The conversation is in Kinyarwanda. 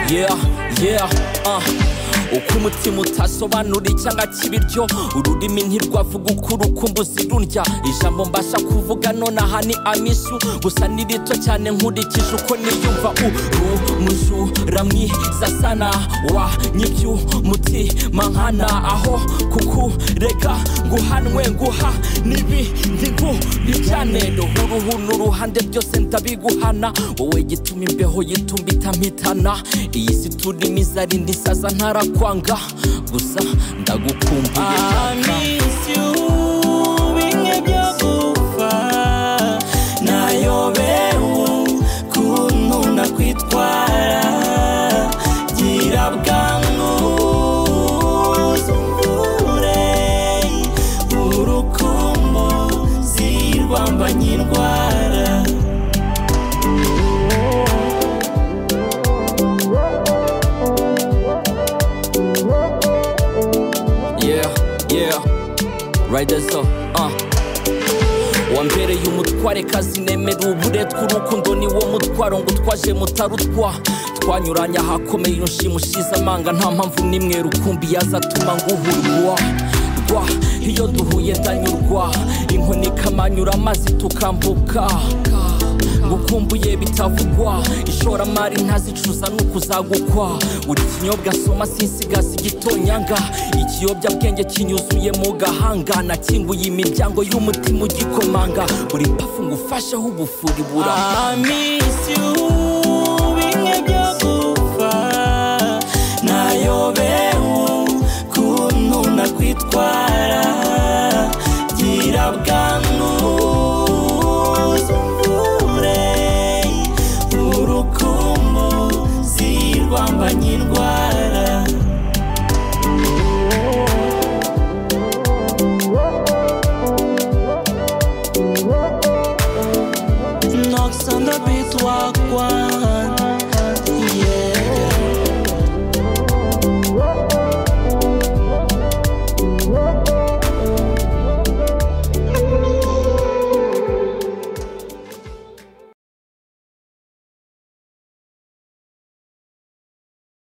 yeah uko umutima utasobanura icyanga cy'ibiryo ururimi ntirwavuga uko urukumbuzi rundya ijambo mbasha kuvuga nonaha ni amisu gusa ni rito cyane nkurikije uko niyumva umujura mwiza sana wanyibye umutima nkana aho kukurega nguhanwe nguha n'ibindi nkubijyane uruhu n'uruhande byose ndabiguhana wowe gituma imbeho yitumba itampitana iyi si turimo izarinda isaza ntarakwanga gusa ndagukumbuye bimwe byo gupfa nayobewe ukuntu nakwitwara gira bwangu uzumvure urukumbuzi rwambanye indwara. Right there so wambereye umutware kazi nemera uburetwa urukundo ni wo mutwaro ngo twaje mutarutwa twanyuranya hakomeye unshimushiza amanga nta mpamvu nimwe rukumbi yazatuma nguhurwa iyo duhuye ndanyurwa inkoni kamanyura amazi tukambuka ngukumbuye bitavugwa ishoramari ntazicuza n'ukuzagukwa uri kinyobwa soma sinsigaza igitonyanga ikiyobyabwenge kinyuzuye mu gahanga nakinguye imiryango y'umutima ugikomanga buri pafu ngufasheho ubufuri buramba bimwe byo gupfa nayobewe ukuntu nakwitwara gira bwangu rwambanye indwara. Knocks on the beat walk